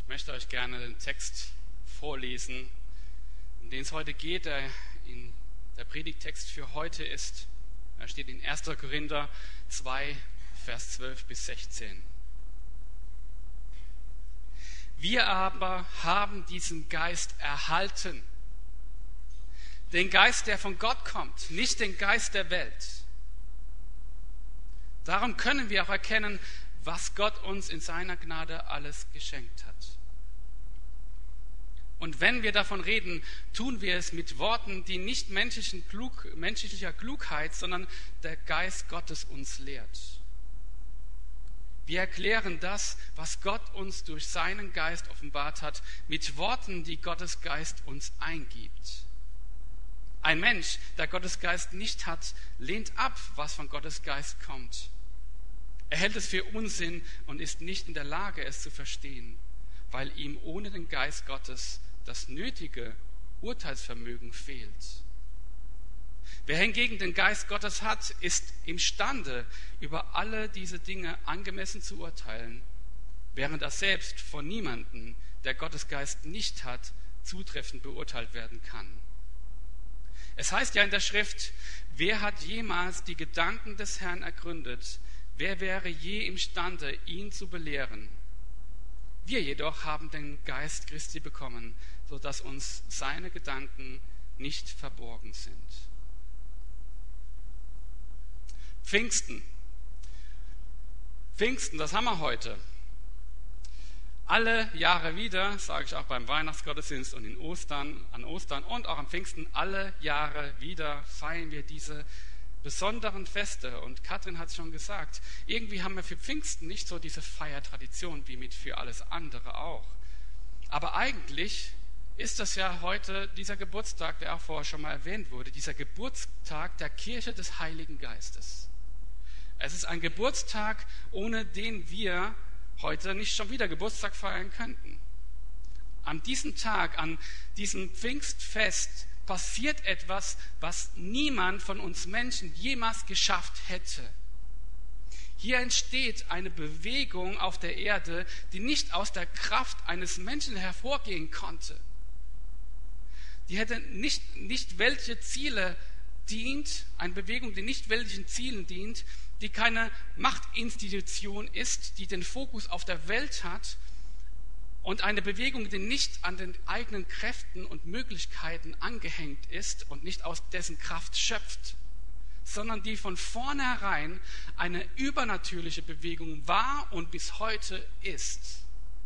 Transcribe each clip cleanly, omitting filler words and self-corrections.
Ich möchte euch gerne den Text vorlesen, um den es heute geht. Der Predigttext für heute ist, er steht in 1. Korinther 2, Vers 12 bis 16. Wir aber haben diesen Geist erhalten. Den Geist, der von Gott kommt, nicht den Geist der Welt. Darum können wir auch erkennen, was Gott uns in seiner Gnade alles geschenkt hat. Und wenn wir davon reden, tun wir es mit Worten, die nicht menschlicher Klugheit, sondern der Geist Gottes uns lehrt. Wir erklären das, was Gott uns durch seinen Geist offenbart hat, mit Worten, die Gottes Geist uns eingibt. Ein Mensch, der Gottes Geist nicht hat, lehnt ab, was von Gottes Geist kommt. Er hält es für Unsinn und ist nicht in der Lage, es zu verstehen, weil ihm ohne den Geist Gottes das nötige Urteilsvermögen fehlt. Wer hingegen den Geist Gottes hat, ist imstande, über alle diese Dinge angemessen zu urteilen, während er selbst von niemandem, der Gottes Geist nicht hat, zutreffend beurteilt werden kann. Es heißt ja in der Schrift, wer hat jemals die Gedanken des Herrn ergründet? Wer wäre je imstande, ihn zu belehren? Wir jedoch haben den Geist Christi bekommen, sodass uns seine Gedanken nicht verborgen sind. Pfingsten, das haben wir heute. Alle Jahre wieder, sage ich auch beim Weihnachtsgottesdienst und an Ostern und auch am Pfingsten, alle Jahre wieder feiern wir diese besonderen Feste. Und Katrin hat es schon gesagt, irgendwie haben wir für Pfingsten nicht so diese Feiertradition wie für alles andere auch. Aber eigentlich ist das ja heute dieser Geburtstag, der auch vorher schon mal erwähnt wurde, dieser Geburtstag der Kirche des Heiligen Geistes. Es ist ein Geburtstag, ohne den wir heute nicht schon wieder Geburtstag feiern könnten. An diesem Tag, an diesem Pfingstfest passiert etwas, was niemand von uns Menschen jemals geschafft hätte. Hier entsteht eine Bewegung auf der Erde, die nicht aus der Kraft eines Menschen hervorgehen konnte. Die hätte nicht welche Ziele dient, eine Bewegung, die nicht welchen Zielen dient, die keine Machtinstitution ist, die den Fokus auf der Welt hat, und eine Bewegung, die nicht an den eigenen Kräften und Möglichkeiten angehängt ist und nicht aus dessen Kraft schöpft, sondern die von vornherein eine übernatürliche Bewegung war und bis heute ist.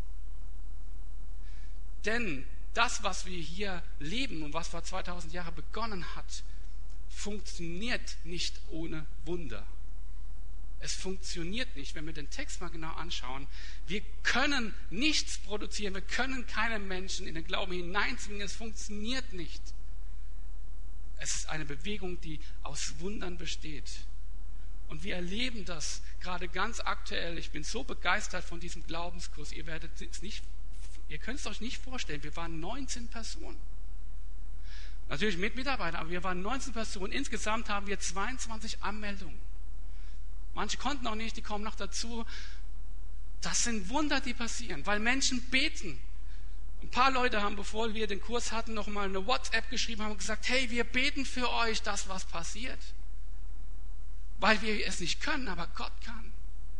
Denn das, was wir hier leben und was vor 2000 Jahren begonnen hat, funktioniert nicht ohne Wunder. Es funktioniert nicht, wenn wir den Text mal genau anschauen. Wir können nichts produzieren, wir können keine Menschen in den Glauben hineinzwingen, es funktioniert nicht. Es ist eine Bewegung, die aus Wundern besteht. Und wir erleben das gerade ganz aktuell. Ich bin so begeistert von diesem Glaubenskurs. Ihr könnt es euch nicht vorstellen, wir waren 19 Personen. Natürlich mit Mitarbeitern, aber wir waren 19 Personen. Insgesamt haben wir 22 Anmeldungen. Manche konnten auch nicht, die kommen noch dazu. Das sind Wunder, die passieren, weil Menschen beten. Ein paar Leute haben, bevor wir den Kurs hatten, noch mal eine WhatsApp geschrieben, haben gesagt, hey, wir beten für euch, dass was passiert. Weil wir es nicht können, aber Gott kann.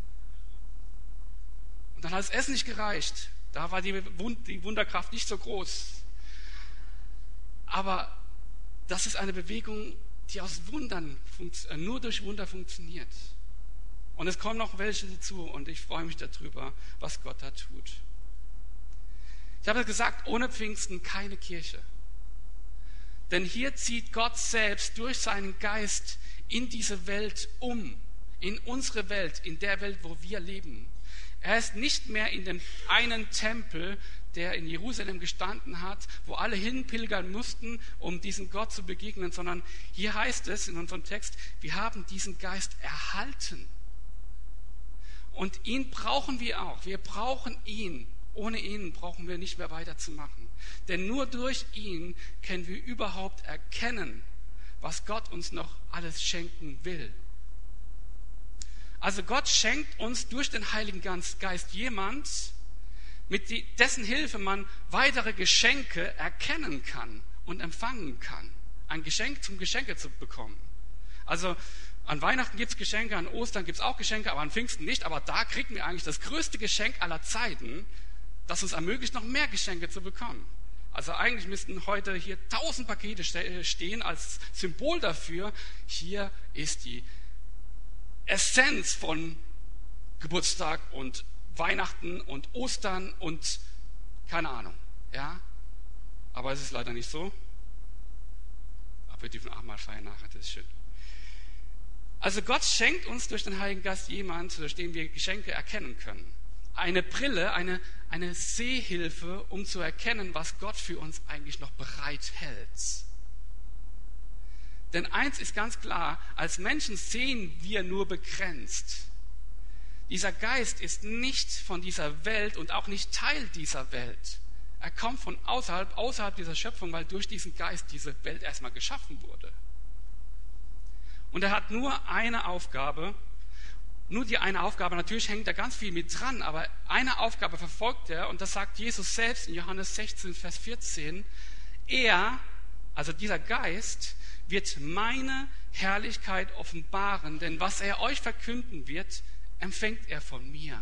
Und dann hat das Essen nicht gereicht. Da war die Wunderkraft nicht so groß. Aber das ist eine Bewegung, die aus Wundern, nur durch Wunder funktioniert. Und es kommen noch welche dazu und ich freue mich darüber, was Gott da tut. Ich habe gesagt, ohne Pfingsten keine Kirche. Denn hier zieht Gott selbst durch seinen Geist in diese Welt um, in unsere Welt, in der Welt, wo wir leben. Er ist nicht mehr in dem einen Tempel, der in Jerusalem gestanden hat, wo alle hinpilgern mussten, um diesem Gott zu begegnen, sondern hier heißt es in unserem Text, wir haben diesen Geist erhalten. Und ihn brauchen wir auch. Wir brauchen ihn. Ohne ihn brauchen wir nicht mehr weiterzumachen. Denn nur durch ihn können wir überhaupt erkennen, was Gott uns noch alles schenken will. Also Gott schenkt uns durch den Heiligen Geist jemand, mit dessen Hilfe man weitere Geschenke erkennen kann und empfangen kann. Ein Geschenk zum Geschenke zu bekommen. Also an Weihnachten gibt es Geschenke, an Ostern gibt es auch Geschenke, aber an Pfingsten nicht. Aber da kriegen wir eigentlich das größte Geschenk aller Zeiten, das uns ermöglicht, noch mehr Geschenke zu bekommen. Also eigentlich müssten heute hier 1000 Pakete stehen als Symbol dafür. Hier ist die Essenz von Geburtstag und Weihnachten und Ostern und keine Ahnung. Ja? Aber es ist leider nicht so. Aber wir dürfen Abendmahl feiern nachher, das ist schön. Also Gott schenkt uns durch den Heiligen Geist jemand, durch den wir Geschenke erkennen können. Eine Brille, eine Sehhilfe, um zu erkennen, was Gott für uns eigentlich noch bereit hält. Denn eins ist ganz klar, als Menschen sehen wir nur begrenzt. Dieser Geist ist nicht von dieser Welt und auch nicht Teil dieser Welt. Er kommt von außerhalb dieser Schöpfung, weil durch diesen Geist diese Welt erstmal geschaffen wurde. Und er hat nur eine Aufgabe, natürlich hängt da ganz viel mit dran, aber eine Aufgabe verfolgt er, und das sagt Jesus selbst in Johannes 16, Vers 14, er, also dieser Geist, wird meine Herrlichkeit offenbaren, denn was er euch verkünden wird, empfängt er von mir.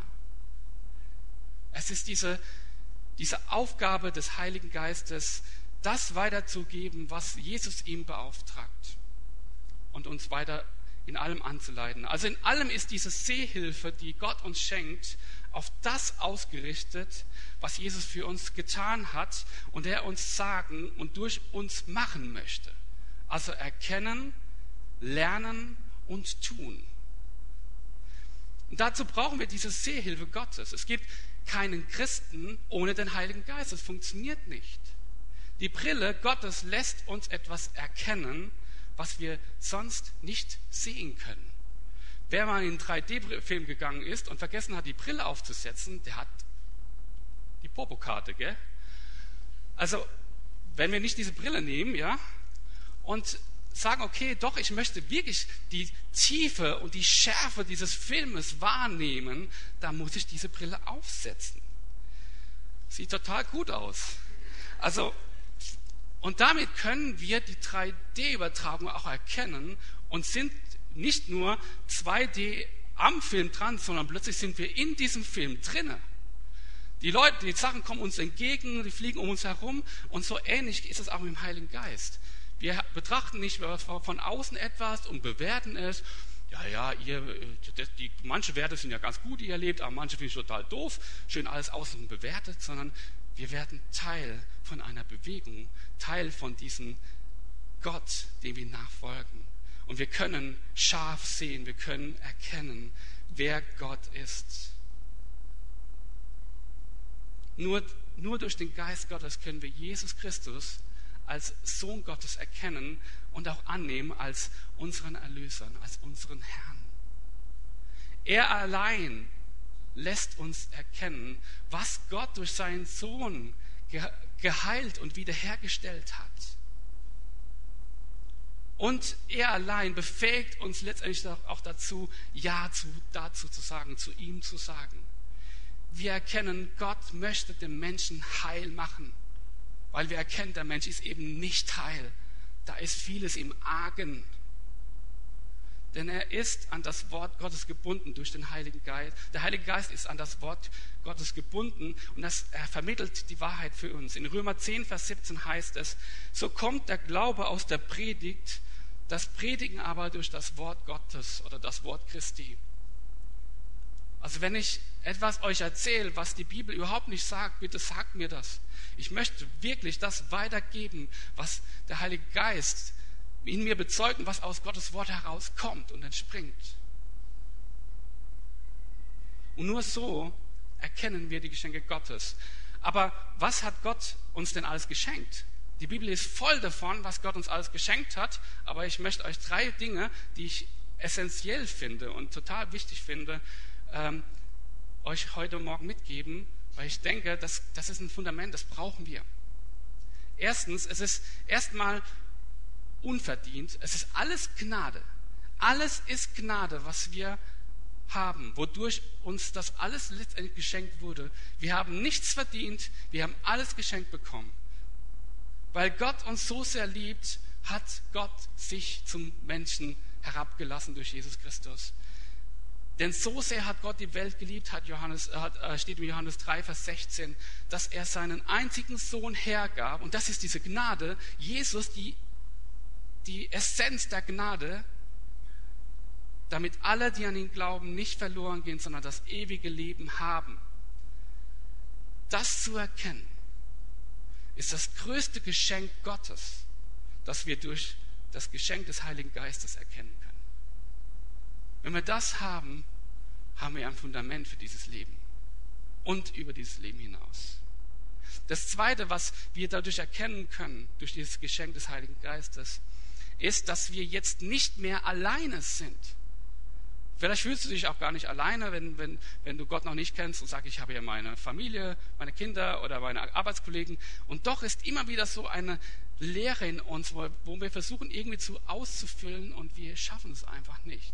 Es ist diese Aufgabe des Heiligen Geistes, das weiterzugeben, was Jesus ihm beauftragt und uns weiter in allem anzuleiten. Also in allem ist diese Sehhilfe, die Gott uns schenkt, auf das ausgerichtet, was Jesus für uns getan hat und er uns sagen und durch uns machen möchte. Also erkennen, lernen und tun. Und dazu brauchen wir diese Sehhilfe Gottes. Es gibt keinen Christen ohne den Heiligen Geist. Das funktioniert nicht. Die Brille Gottes lässt uns etwas erkennen, was wir sonst nicht sehen können. Wer mal in einen 3D-Film gegangen ist und vergessen hat, die Brille aufzusetzen, der hat die Popokarte, gell? Also, wenn wir nicht diese Brille nehmen, ja, und sagen, okay, doch, ich möchte wirklich die Tiefe und die Schärfe dieses Filmes wahrnehmen, dann muss ich diese Brille aufsetzen. Sieht total gut aus. Also, und damit können wir die 3D-Übertragung auch erkennen und sind nicht nur 2D am Film dran, sondern plötzlich sind wir in diesem Film drinne. Die Sachen kommen uns entgegen, die fliegen um uns herum und so ähnlich ist es auch mit dem Heiligen Geist. Wir betrachten nicht von außen etwas und bewerten es. Ja, manche Werte sind ja ganz gut, die ihr lebt, aber manche finde ich total doof, schön alles außen bewertet, sondern wir werden Teil von einer Bewegung, Teil von diesem Gott, dem wir nachfolgen. Und wir können scharf sehen, wir können erkennen, wer Gott ist. Nur durch den Geist Gottes können wir Jesus Christus als Sohn Gottes erkennen und auch annehmen als unseren Erlöser, als unseren Herrn. Er allein lässt uns erkennen, was Gott durch seinen Sohn geheilt und wiederhergestellt hat. Und er allein befähigt uns letztendlich auch dazu, dazu zu sagen, zu ihm zu sagen. Wir erkennen, Gott möchte den Menschen heil machen, weil wir erkennen, der Mensch ist eben nicht heil. Da ist vieles im Argen. Denn er ist an das Wort Gottes gebunden durch den Heiligen Geist. Der Heilige Geist ist an das Wort Gottes gebunden und er vermittelt die Wahrheit für uns. In Römer 10, Vers 17 heißt es, so kommt der Glaube aus der Predigt, das Predigen aber durch das Wort Gottes oder das Wort Christi. Also wenn ich etwas euch erzähle, was die Bibel überhaupt nicht sagt, bitte sagt mir das. Ich möchte wirklich das weitergeben, was der Heilige Geist in mir bezeugt und was aus Gottes Wort herauskommt und entspringt. Und nur so erkennen wir die Geschenke Gottes. Aber was hat Gott uns denn alles geschenkt? Die Bibel ist voll davon, was Gott uns alles geschenkt hat, aber ich möchte euch 3 Dinge, die ich essentiell finde und total wichtig finde, euch heute Morgen mitgeben, weil ich denke, das ist ein Fundament, das brauchen wir. Erstens, es ist erstmal unverdient, es ist alles Gnade. Alles ist Gnade, was wir haben, wodurch uns das alles letztendlich geschenkt wurde. Wir haben nichts verdient, wir haben alles geschenkt bekommen. Weil Gott uns so sehr liebt, hat Gott sich zum Menschen herabgelassen durch Jesus Christus. Denn so sehr hat Gott die Welt geliebt, steht in Johannes 3, Vers 16, dass er seinen einzigen Sohn hergab. Und das ist diese Gnade, Jesus, die Essenz der Gnade, damit alle, die an ihn glauben, nicht verloren gehen, sondern das ewige Leben haben. Das zu erkennen, ist das größte Geschenk Gottes, das wir durch das Geschenk des Heiligen Geistes erkennen können. Wenn wir das haben, haben wir ein Fundament für dieses Leben und über dieses Leben hinaus. Das Zweite, was wir dadurch erkennen können, durch dieses Geschenk des Heiligen Geistes, ist, dass wir jetzt nicht mehr alleine sind. Vielleicht fühlst du dich auch gar nicht alleine, wenn du Gott noch nicht kennst und sagst, ich habe ja meine Familie, meine Kinder oder meine Arbeitskollegen. Und doch ist immer wieder so eine Leere in uns, wo wir versuchen irgendwie auszufüllen und wir schaffen es einfach nicht.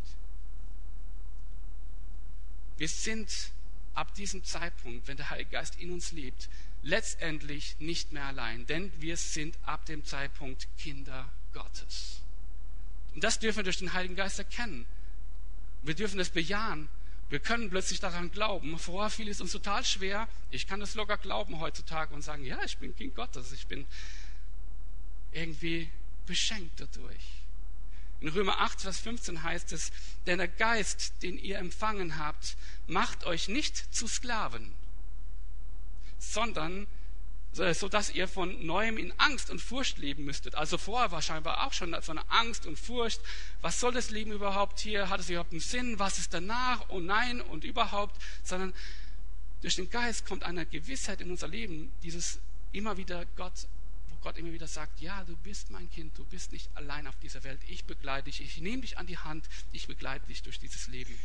Wir sind ab diesem Zeitpunkt, wenn der Heilige Geist in uns lebt, letztendlich nicht mehr allein, denn wir sind ab dem Zeitpunkt Kinder Gottes. Und das dürfen wir durch den Heiligen Geist erkennen. Wir dürfen es bejahen. Wir können plötzlich daran glauben. Vorher fiel es uns total schwer. Ich kann das locker glauben heutzutage und sagen, ja, ich bin Kind Gottes. Ich bin irgendwie beschenkt dadurch. In Römer 8, Vers 15 heißt es, denn der Geist, den ihr empfangen habt, macht euch nicht zu Sklaven, sondern so dass ihr von Neuem in Angst und Furcht leben müsstet. Also vorher war scheinbar auch schon so eine Angst und Furcht. Was soll das Leben überhaupt hier? Hat es überhaupt einen Sinn? Was ist danach? Oh nein und überhaupt. Sondern durch den Geist kommt eine Gewissheit in unser Leben, dieses immer wieder wo Gott immer wieder sagt, ja, du bist mein Kind, du bist nicht allein auf dieser Welt. Ich begleite dich, ich nehme dich an die Hand, ich begleite dich durch dieses Leben.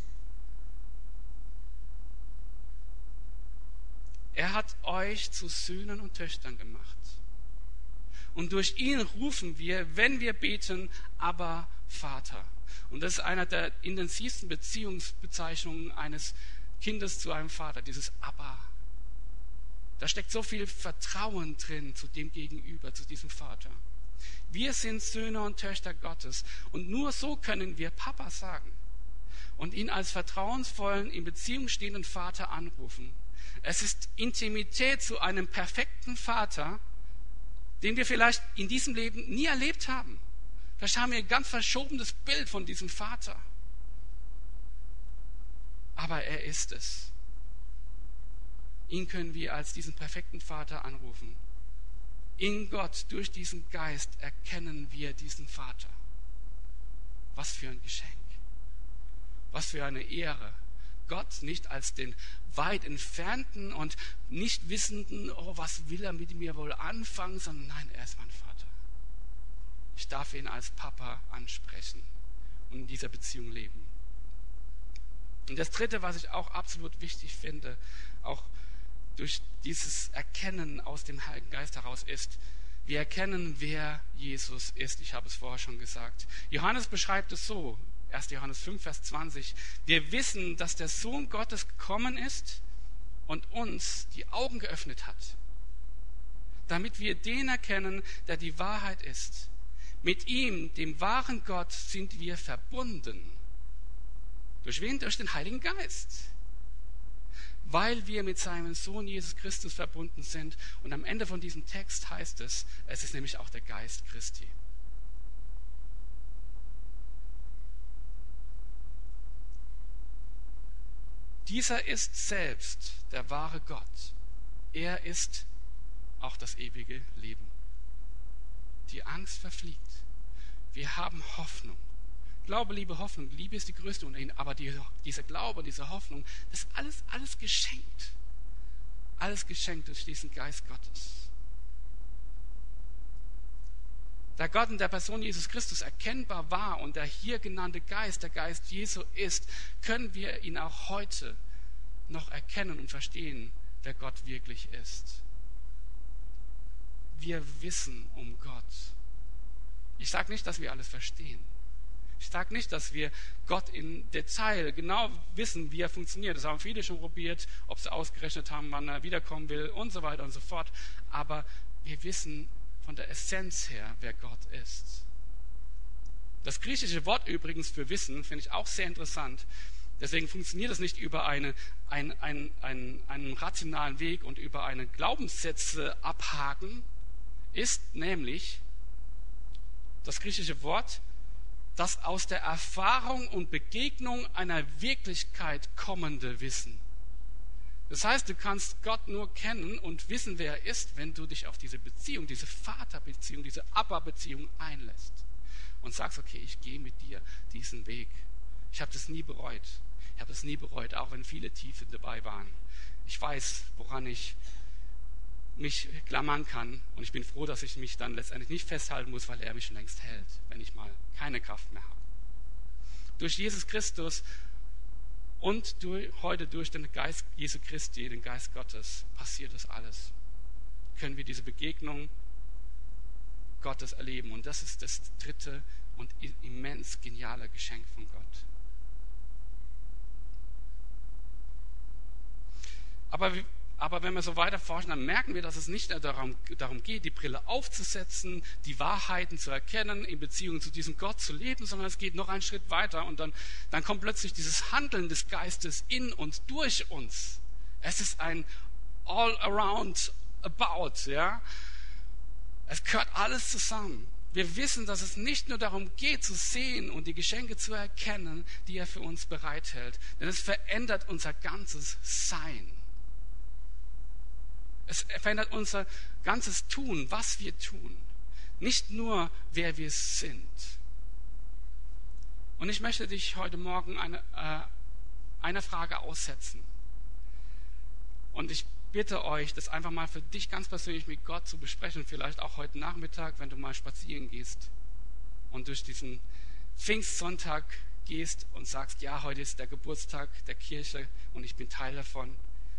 Er hat euch zu Söhnen und Töchtern gemacht. Und durch ihn rufen wir, wenn wir beten, Abba, Vater. Und das ist einer der intensivsten Beziehungsbezeichnungen eines Kindes zu einem Vater, dieses Abba. Da steckt so viel Vertrauen drin zu dem Gegenüber, zu diesem Vater. Wir sind Söhne und Töchter Gottes. Und nur so können wir Papa sagen und ihn als vertrauensvollen, in Beziehung stehenden Vater anrufen. Es ist Intimität zu einem perfekten Vater, den wir vielleicht in diesem Leben nie erlebt haben. Vielleicht haben wir ein ganz verschobenes Bild von diesem Vater. Aber er ist es. Ihn können wir als diesen perfekten Vater anrufen. In Gott, durch diesen Geist, erkennen wir diesen Vater. Was für ein Geschenk. Was für eine Ehre. Gott nicht als den weit entfernten und nicht wissenden, oh, was will er mit mir wohl anfangen, sondern nein, er ist mein Vater. Ich darf ihn als Papa ansprechen und in dieser Beziehung leben. Und das Dritte, was ich auch absolut wichtig finde, auch durch dieses Erkennen aus dem Heiligen Geist heraus ist, wir erkennen, wer Jesus ist. Ich habe es vorher schon gesagt. Johannes beschreibt es so, 1. Johannes 5, Vers 20. Wir wissen, dass der Sohn Gottes gekommen ist und uns die Augen geöffnet hat, damit wir den erkennen, der die Wahrheit ist. Mit ihm, dem wahren Gott, sind wir verbunden. Durch wen? Durch den Heiligen Geist. Weil wir mit seinem Sohn Jesus Christus verbunden sind. Und am Ende von diesem Text heißt es ist nämlich auch der Geist Christi. Dieser ist selbst der wahre Gott. Er ist auch das ewige Leben. Die Angst verfliegt. Wir haben Hoffnung. Glaube, Liebe, Hoffnung. Liebe ist die größte unter ihnen. Aber dieser Glaube, diese Hoffnung, das ist alles geschenkt. Alles geschenkt durch diesen Geist Gottes. Da Gott in der Person Jesus Christus erkennbar war und der hier genannte Geist, der Geist Jesu ist, können wir ihn auch heute noch erkennen und verstehen, wer Gott wirklich ist. Wir wissen um Gott. Ich sage nicht, dass wir alles verstehen. Ich sage nicht, dass wir Gott im Detail genau wissen, wie er funktioniert. Das haben viele schon probiert, ob sie ausgerechnet haben, wann er wiederkommen will und so weiter und so fort. Aber wir wissen von der Essenz her, wer Gott ist. Das griechische Wort übrigens für Wissen finde ich auch sehr interessant. Deswegen funktioniert es nicht über einen rationalen Weg und über eine Glaubenssätze abhaken, ist nämlich das griechische Wort, das aus der Erfahrung und Begegnung einer Wirklichkeit kommende Wissen. Das heißt, du kannst Gott nur kennen und wissen, wer er ist, wenn du dich auf diese Beziehung, diese Vaterbeziehung, diese Abba-Beziehung einlässt und sagst, okay, ich gehe mit dir diesen Weg. Ich habe das nie bereut. Ich habe das nie bereut, auch wenn viele Tiefen dabei waren. Ich weiß, woran ich mich klammern kann und ich bin froh, dass ich mich dann letztendlich nicht festhalten muss, weil er mich schon längst hält, wenn ich mal keine Kraft mehr habe. Durch Jesus Christus und heute durch den Geist Jesu Christi, den Geist Gottes, passiert das alles. Können wir diese Begegnung Gottes erleben. Und das ist das dritte und immens geniale Geschenk von Gott. Aber wenn wir so weiter forschen, dann merken wir, dass es nicht nur darum geht, die Brille aufzusetzen, die Wahrheiten zu erkennen, in Beziehung zu diesem Gott zu leben, sondern es geht noch einen Schritt weiter und dann kommt plötzlich dieses Handeln des Geistes in und durch uns. Es ist ein all around about, ja. Es gehört alles zusammen. Wir wissen, dass es nicht nur darum geht, zu sehen und die Geschenke zu erkennen, die er für uns bereithält, denn es verändert unser ganzes Sein. Es verändert unser ganzes Tun, was wir tun. Nicht nur, wer wir sind. Und ich möchte dich heute Morgen einer Frage aussetzen. Und ich bitte euch, das einfach mal für dich ganz persönlich mit Gott zu besprechen. Vielleicht auch heute Nachmittag, wenn du mal spazieren gehst und durch diesen Pfingstsonntag gehst und sagst, ja, heute ist der Geburtstag der Kirche und ich bin Teil davon.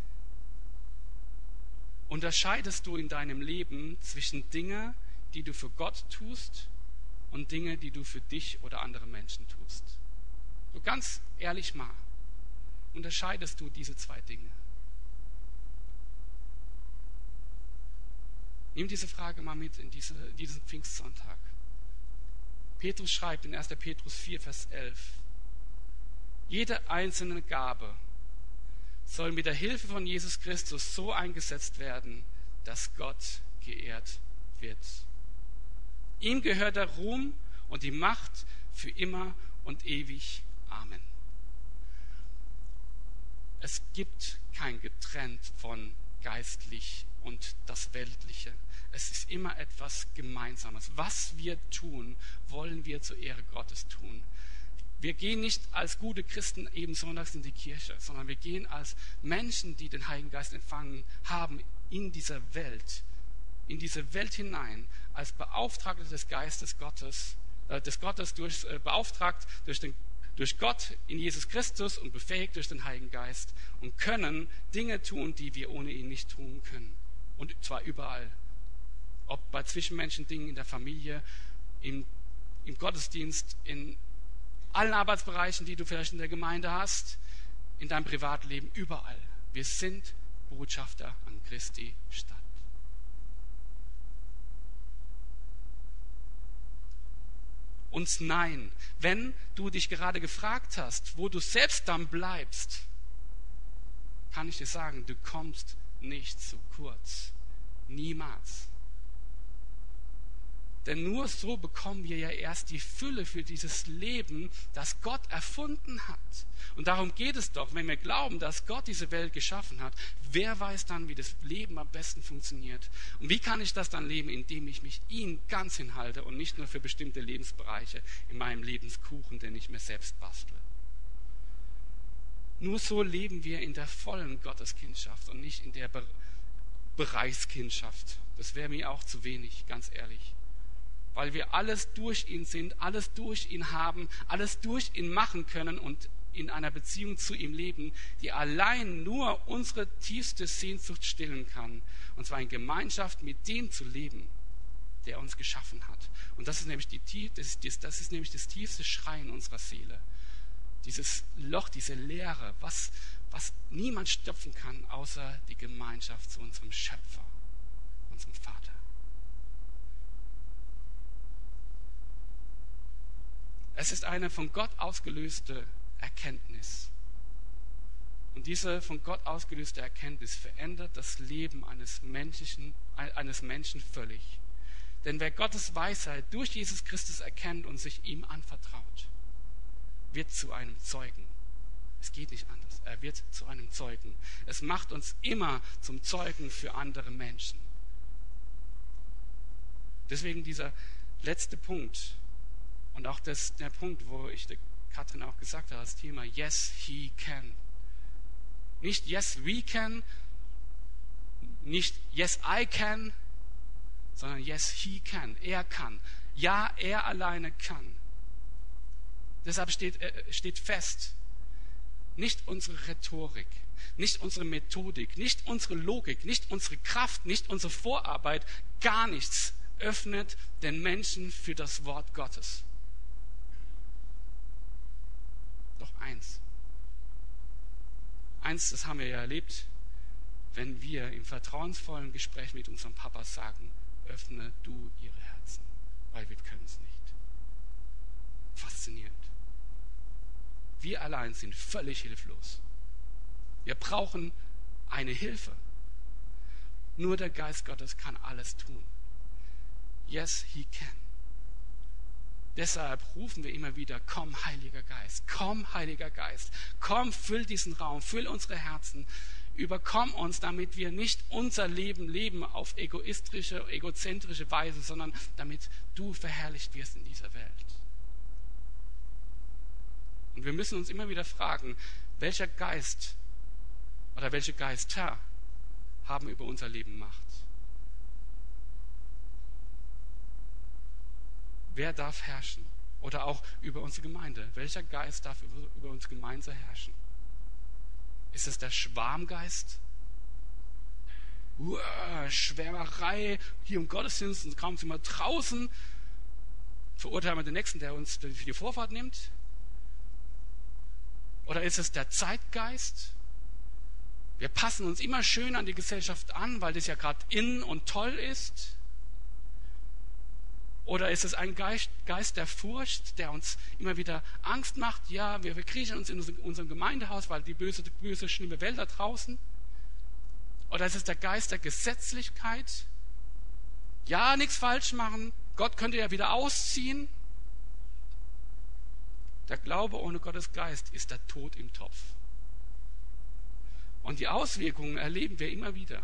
Unterscheidest du in deinem Leben zwischen Dingen, die du für Gott tust und Dinge, die du für dich oder andere Menschen tust? So ganz ehrlich mal, unterscheidest du diese zwei Dinge? Nimm diese Frage mal mit in diesen Pfingstsonntag. Petrus schreibt in 1. Petrus 4, Vers 11, jede einzelne Gabe soll mit der Hilfe von Jesus Christus so eingesetzt werden, dass Gott geehrt wird. Ihm gehört der Ruhm und die Macht für immer und ewig. Amen. Es gibt kein Getrennt von geistlich und das Weltliche. Es ist immer etwas Gemeinsames. Was wir tun, wollen wir zur Ehre Gottes tun. Wir gehen nicht als gute Christen eben sonntags in die Kirche, sondern wir gehen als Menschen, die den Heiligen Geist empfangen haben, in diese Welt hinein, als Beauftragte des Geistes Gottes, beauftragt durch Gott in Jesus Christus und befähigt durch den Heiligen Geist und können Dinge tun, die wir ohne ihn nicht tun können. Und zwar überall. Ob bei zwischenmenschlichen Dingen in der Familie, im Gottesdienst, in allen Arbeitsbereichen, die du vielleicht in der Gemeinde hast, in deinem Privatleben, überall. Wir sind Botschafter an Christi Stadt. Und nein, wenn du dich gerade gefragt hast, wo du selbst dann bleibst, kann ich dir sagen, du kommst nicht zu kurz. Niemals. Denn nur so bekommen wir ja erst die Fülle für dieses Leben, das Gott erfunden hat. Und darum geht es doch, wenn wir glauben, dass Gott diese Welt geschaffen hat, wer weiß dann, wie das Leben am besten funktioniert? Und wie kann ich das dann leben, indem ich mich ihm ganz hinhalte und nicht nur für bestimmte Lebensbereiche in meinem Lebenskuchen, den ich mir selbst bastle? Nur so leben wir in der vollen Gotteskindschaft und nicht in der Bereichskindschaft. Das wäre mir auch zu wenig, ganz ehrlich. Weil wir alles durch ihn sind, alles durch ihn haben, alles durch ihn machen können und in einer Beziehung zu ihm leben, die allein nur unsere tiefste Sehnsucht stillen kann. Und zwar in Gemeinschaft mit dem zu leben, der uns geschaffen hat. Und das ist nämlich das ist nämlich das tiefste Schreien unserer Seele. Dieses Loch, diese Leere, was niemand stopfen kann, außer die Gemeinschaft zu unserem Schöpfer, unserem Vater. Es ist eine von Gott ausgelöste Erkenntnis. Und diese von Gott ausgelöste Erkenntnis verändert das Leben eines Menschen völlig. Denn wer Gottes Weisheit durch Jesus Christus erkennt und sich ihm anvertraut, wird zu einem Zeugen. Es geht nicht anders. Er wird zu einem Zeugen. Es macht uns immer zum Zeugen für andere Menschen. Deswegen dieser letzte Punkt und auch der Punkt, wo ich der Katrin auch gesagt habe, das Thema Yes, he can. Nicht Yes, we can, nicht Yes, I can, sondern Yes, he can. Er kann. Ja, er alleine kann. Deshalb steht fest, nicht unsere Rhetorik, nicht unsere Methodik, nicht unsere Logik, nicht unsere Kraft, nicht unsere Vorarbeit, gar nichts öffnet den Menschen für das Wort Gottes. Doch eins, das haben wir ja erlebt, wenn wir im vertrauensvollen Gespräch mit unserem Papa sagen, öffne du ihre Herzen, weil wir können es nicht. Faszinierend. Wir allein sind völlig hilflos. Wir brauchen eine Hilfe. Nur der Geist Gottes kann alles tun. Yes, he can. Deshalb rufen wir immer wieder, komm, Heiliger Geist, komm, Heiliger Geist, komm, füll diesen Raum, füll unsere Herzen, überkomm uns, damit wir nicht unser Leben leben auf egoistische, egozentrische Weise, sondern damit du verherrlicht wirst in dieser Welt. Und wir müssen uns immer wieder fragen, welcher Geist oder welche Geister haben über unser Leben Macht? Wer darf herrschen? Oder auch über unsere Gemeinde. Welcher Geist darf über unsere Gemeinde herrschen? Ist es der Schwarmgeist? Schwärmerei, hier im Gottesdienst und kaum sind wir draußen, verurteilen wir den Nächsten, der uns für die Vorfahrt nimmt? Oder ist es der Zeitgeist? Wir passen uns immer schön an die Gesellschaft an, weil das ja gerade in und toll ist. Oder ist es ein Geist der Furcht, der uns immer wieder Angst macht? Ja, wir kriechen uns in unserem Gemeindehaus, weil die böse, schlimme Welt da draußen. Oder ist es der Geist der Gesetzlichkeit? Ja, nichts falsch machen. Gott könnte ja wieder ausziehen. Der Glaube ohne Gottes Geist ist der Tod im Topf. Und die Auswirkungen erleben wir immer wieder.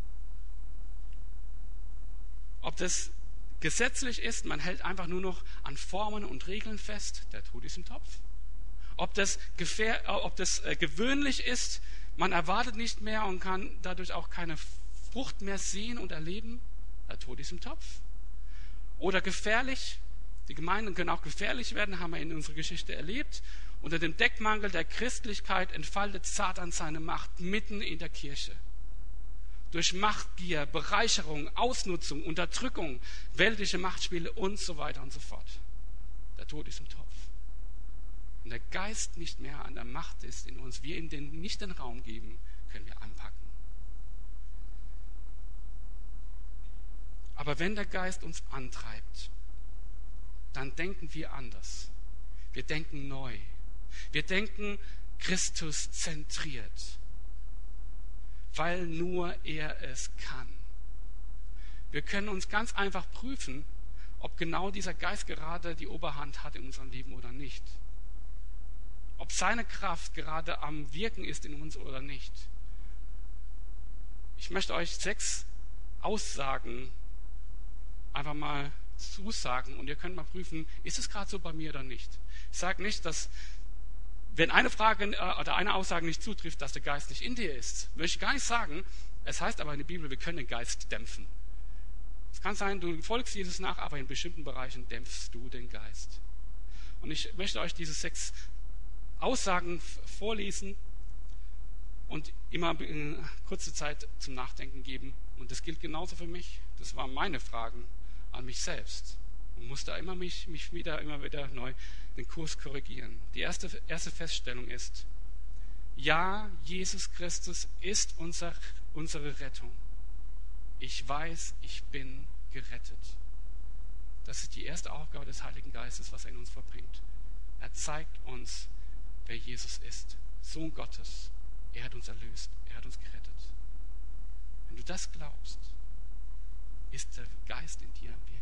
Ob das gesetzlich ist, man hält einfach nur noch an Formen und Regeln fest, der Tod ist im Topf. Ob das gewöhnlich ist, man erwartet nicht mehr und kann dadurch auch keine Frucht mehr sehen und erleben, der Tod ist im Topf. Oder gefährlich, die Gemeinden können auch gefährlich werden, haben wir in unserer Geschichte erlebt. Unter dem Deckmantel der Christlichkeit entfaltet Satan seine Macht mitten in der Kirche. Durch Machtgier, Bereicherung, Ausnutzung, Unterdrückung, weltliche Machtspiele und so weiter und so fort. Der Tod ist im Topf. Wenn der Geist nicht mehr an der Macht ist in uns, wir ihm nicht den Raum geben, können wir anpacken. Aber wenn der Geist uns antreibt, dann denken wir anders. Wir denken neu. Wir denken Christus zentriert. Weil nur er es kann. Wir können uns ganz einfach prüfen, ob genau dieser Geist gerade die Oberhand hat in unserem Leben oder nicht. Ob seine Kraft gerade am Wirken ist in uns oder nicht. Ich möchte euch 6 Aussagen einfach mal zusagen und ihr könnt mal prüfen, ist es gerade so bei mir oder nicht. Ich sage nicht, dass wenn eine Frage oder eine Aussage nicht zutrifft, dass der Geist nicht in dir ist. Möchte ich gar nicht sagen. Es heißt aber in der Bibel, wir können den Geist dämpfen. Es kann sein, du folgst Jesus nach, aber in bestimmten Bereichen dämpfst du den Geist. Und ich möchte euch diese 6 Aussagen vorlesen und immer eine kurze Zeit zum Nachdenken geben. Und das gilt genauso für mich. Das waren meine Fragen. an mich selbst und musste mich immer wieder neu den Kurs korrigieren. Die erste Feststellung ist, ja, Jesus Christus ist unsere Rettung. Ich weiß, ich bin gerettet. Das ist die erste Aufgabe des Heiligen Geistes, was er in uns vollbringt. Er zeigt uns, wer Jesus ist. Sohn Gottes. Er hat uns erlöst. Er hat uns gerettet. Wenn du das glaubst, ist der Geist in dir am Wirken.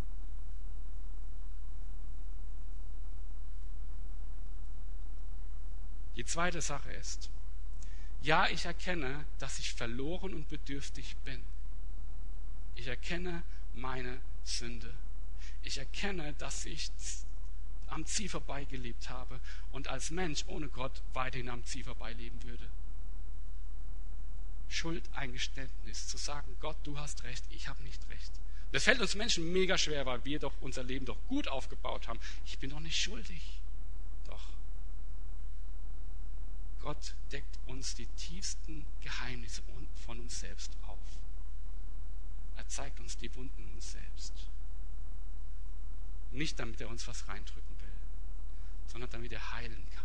Die zweite Sache ist, ja, ich erkenne, dass ich verloren und bedürftig bin. Ich erkenne meine Sünde. Ich erkenne, dass ich am Ziel vorbeigelebt habe und als Mensch ohne Gott weiterhin am Ziel vorbeileben würde. Schuldeingeständnis, zu sagen, Gott, du hast recht, ich habe nicht recht. Das fällt uns Menschen mega schwer, weil wir doch unser Leben doch gut aufgebaut haben. Ich bin doch nicht schuldig. Doch. Gott deckt uns die tiefsten Geheimnisse von uns selbst auf. Er zeigt uns die Wunden in uns selbst. Nicht damit er uns was reindrücken will, sondern damit er heilen kann.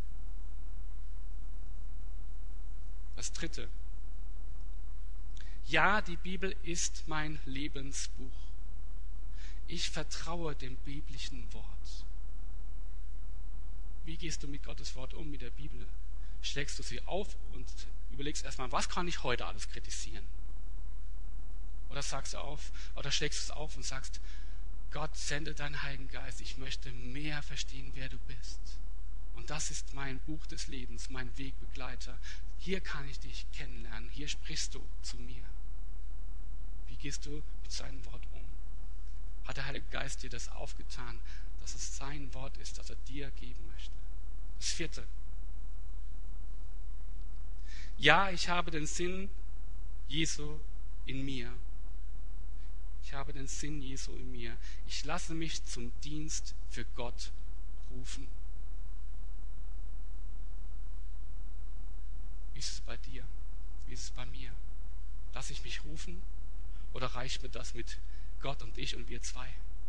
Das dritte. Ja, die Bibel ist mein Lebensbuch. Ich vertraue dem biblischen Wort. Wie gehst du mit Gottes Wort um, mit der Bibel? Schlägst du sie auf und überlegst erstmal, was kann ich heute alles kritisieren? Oder schlägst du es auf und sagst, Gott, sende deinen Heiligen Geist, ich möchte mehr verstehen, wer du bist. Und das ist mein Buch des Lebens, mein Wegbegleiter. Hier kann ich dich kennenlernen, hier sprichst du zu mir. Wie gehst du mit seinem Wort um? Hat der Heilige Geist dir das aufgetan, dass es sein Wort ist, das er dir geben möchte? Das vierte. Ja, ich habe den Sinn Jesu in mir. Ich habe den Sinn Jesu in mir. Ich lasse mich zum Dienst für Gott rufen. Wie ist es bei dir? Wie ist es bei mir? Lasse ich mich rufen oder reicht mir das mit Gott und ich und wir zwei?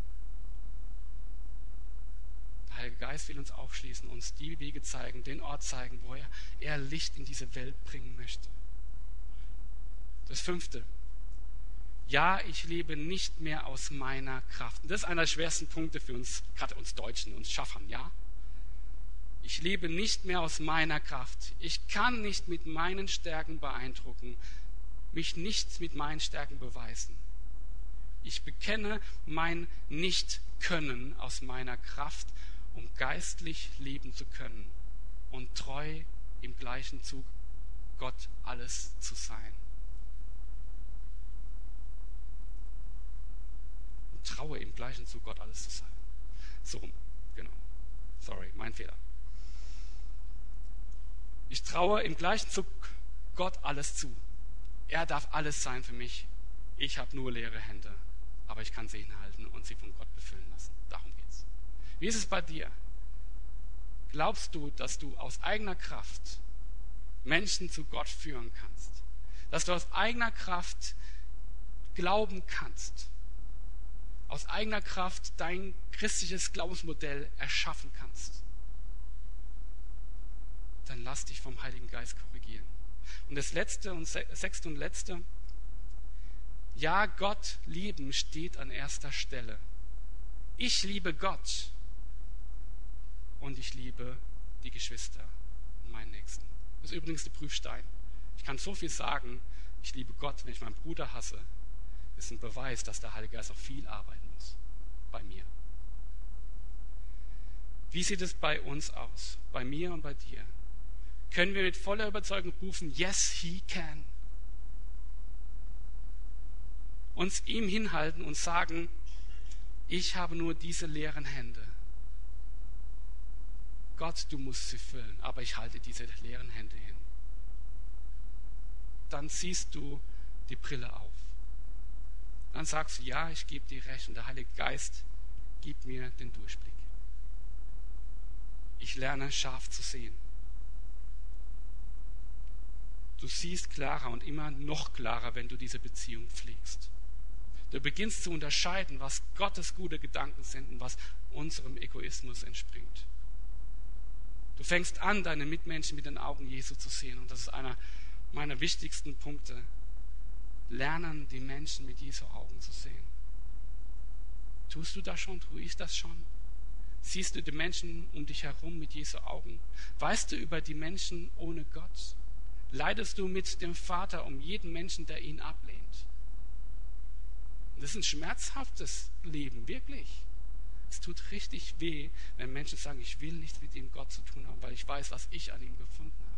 Der Heilige Geist will uns aufschließen, uns die Wege zeigen, den Ort zeigen, wo er Licht in diese Welt bringen möchte. Das fünfte. Ja, ich lebe nicht mehr aus meiner Kraft. Und das ist einer der schwersten Punkte für uns, gerade uns Deutschen, uns Schaffern, ja? Ich lebe nicht mehr aus meiner Kraft. Ich kann nicht mit meinen Stärken beeindrucken, mich nicht mit meinen Stärken beweisen. Ich bekenne mein Nicht-Können aus meiner Kraft, um geistlich leben zu können und treu im gleichen Zug Gott alles zu sein. Und traue im gleichen Zug Gott alles zu sein. So rum, genau. Sorry, mein Fehler. Ich traue im gleichen Zug Gott alles zu. Er darf alles sein für mich. Ich habe nur leere Hände, aber ich kann sie hinhalten und sie von Gott befüllen lassen. Darum geht's. Wie ist es bei dir? Glaubst du, dass du aus eigener Kraft Menschen zu Gott führen kannst? Dass du aus eigener Kraft glauben kannst? Aus eigener Kraft dein christliches Glaubensmodell erschaffen kannst? Dann lass dich vom Heiligen Geist korrigieren. Und das letzte und sechste und letzte, ja, Gott lieben steht an erster Stelle. Ich liebe Gott und ich liebe die Geschwister und meinen Nächsten. Das ist übrigens der Prüfstein. Ich kann so viel sagen, ich liebe Gott, wenn ich meinen Bruder hasse, ist ein Beweis, dass der Heilige Geist auch viel arbeiten muss bei mir. Wie sieht es bei uns aus, bei mir und bei dir? Können wir mit voller Überzeugung rufen, yes, he can. Uns ihm hinhalten und sagen, ich habe nur diese leeren Hände. Gott, du musst sie füllen, aber ich halte diese leeren Hände hin. Dann ziehst du die Brille auf. Dann sagst du, ja, ich gebe dir recht und der Heilige Geist gibt mir den Durchblick. Ich lerne scharf zu sehen. Du siehst klarer und immer noch klarer, wenn du diese Beziehung pflegst. Du beginnst zu unterscheiden, was Gottes gute Gedanken sind und was unserem Egoismus entspringt. Du fängst an, deine Mitmenschen mit den Augen Jesu zu sehen. Und das ist einer meiner wichtigsten Punkte. Lernen, die Menschen mit Jesu Augen zu sehen. Tust du das schon? Tue ich das schon? Siehst du die Menschen um dich herum mit Jesu Augen? Weißt du über die Menschen ohne Gott? Leidest du mit dem Vater um jeden Menschen, der ihn ablehnt? Das ist ein schmerzhaftes Leben, wirklich. Es tut richtig weh, wenn Menschen sagen, ich will nichts mit ihm Gott zu tun haben, weil ich weiß, was ich an ihm gefunden habe.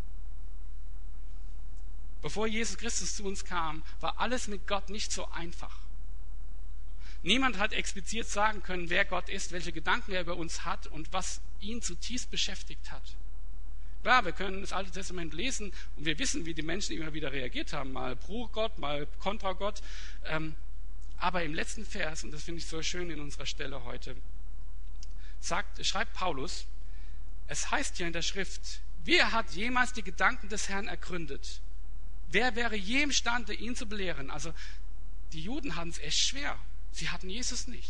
Bevor Jesus Christus zu uns kam, war alles mit Gott nicht so einfach. Niemand hat explizit sagen können, wer Gott ist, welche Gedanken er über uns hat und was ihn zutiefst beschäftigt hat. Ja, wir können das Alte Testament lesen und wir wissen, wie die Menschen immer wieder reagiert haben, mal pro Gott, mal kontra Gott. Aber im letzten Vers, und das finde ich so schön in unserer Stelle heute, schreibt Paulus, es heißt ja in der Schrift, wer hat jemals die Gedanken des Herrn ergründet? Wer wäre je imstande, ihn zu belehren? Also die Juden hatten es echt schwer. Sie hatten Jesus nicht.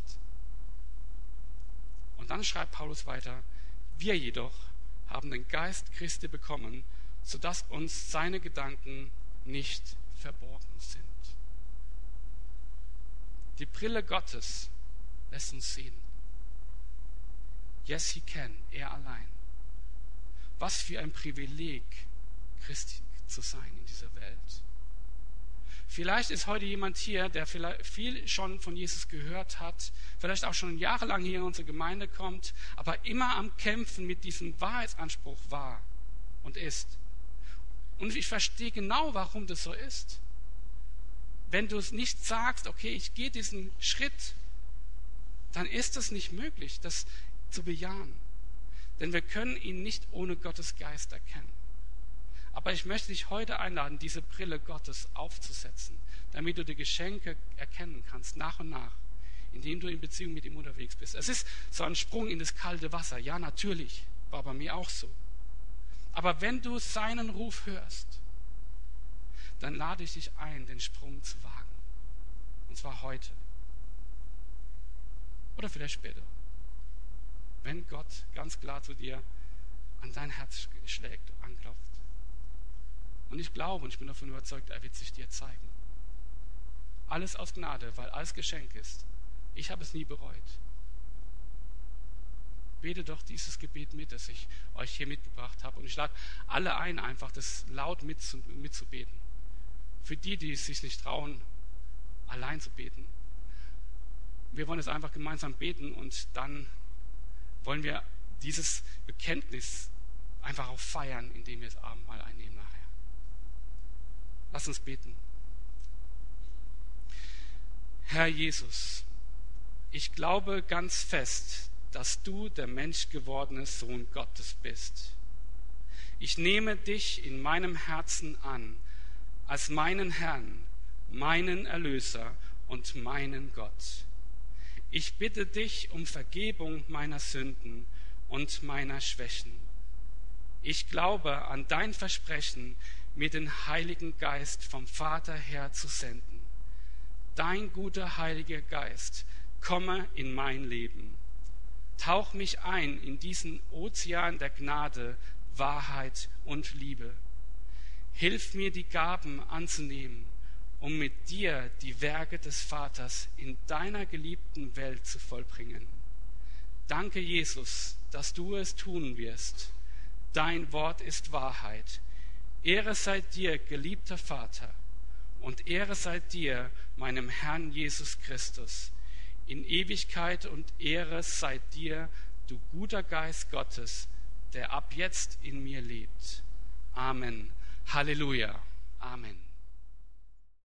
Und dann schreibt Paulus weiter, wir jedoch haben den Geist Christi bekommen, sodass uns seine Gedanken nicht verborgen sind. Die Brille Gottes lässt uns sehen. Yes, he can, er allein. Was für ein Privileg, Christ zu sein in dieser Welt. Vielleicht ist heute jemand hier, der vielleicht viel schon von Jesus gehört hat, vielleicht auch schon jahrelang hier in unsere Gemeinde kommt, aber immer am Kämpfen mit diesem Wahrheitsanspruch war und ist. Und ich verstehe genau, warum das so ist. Wenn du es nicht sagst, okay, ich gehe diesen Schritt, dann ist es nicht möglich, das zu bejahen. Denn wir können ihn nicht ohne Gottes Geist erkennen. Aber ich möchte dich heute einladen, diese Brille Gottes aufzusetzen, damit du die Geschenke erkennen kannst, nach und nach, indem du in Beziehung mit ihm unterwegs bist. Es ist so ein Sprung in das kalte Wasser. Ja, natürlich, war bei mir auch so. Aber wenn du seinen Ruf hörst, dann lade ich dich ein, den Sprung zu wagen. Und zwar heute. Oder vielleicht später. Wenn Gott ganz klar zu dir an dein Herz schlägt, anklopft. Und ich glaube und ich bin davon überzeugt, er wird sich dir zeigen. Alles aus Gnade, weil alles Geschenk ist. Ich habe es nie bereut. Bete doch dieses Gebet mit, das ich euch hier mitgebracht habe. Und ich lade alle ein, einfach das laut mitzubeten. Für die, die es sich nicht trauen, allein zu beten. Wir wollen es einfach gemeinsam beten und dann wollen wir dieses Bekenntnis einfach auch feiern, indem wir das Abendmahl einnehmen nachher. Lass uns beten. Herr Jesus, ich glaube ganz fest, dass du der menschgewordene Sohn Gottes bist. Ich nehme dich in meinem Herzen an, als meinen Herrn, meinen Erlöser und meinen Gott. Ich bitte dich um Vergebung meiner Sünden und meiner Schwächen. Ich glaube an dein Versprechen, mir den Heiligen Geist vom Vater her zu senden. Dein guter Heiliger Geist, komme in mein Leben. Tauch mich ein in diesen Ozean der Gnade, Wahrheit und Liebe. Hilf mir, die Gaben anzunehmen, um mit dir die Werke des Vaters in deiner geliebten Welt zu vollbringen. Danke, Jesus, dass du es tun wirst. Dein Wort ist Wahrheit. Ehre sei dir, geliebter Vater, und Ehre sei dir, meinem Herrn Jesus Christus. In Ewigkeit und Ehre sei dir, du guter Geist Gottes, der ab jetzt in mir lebt. Amen. Halleluja. Amen.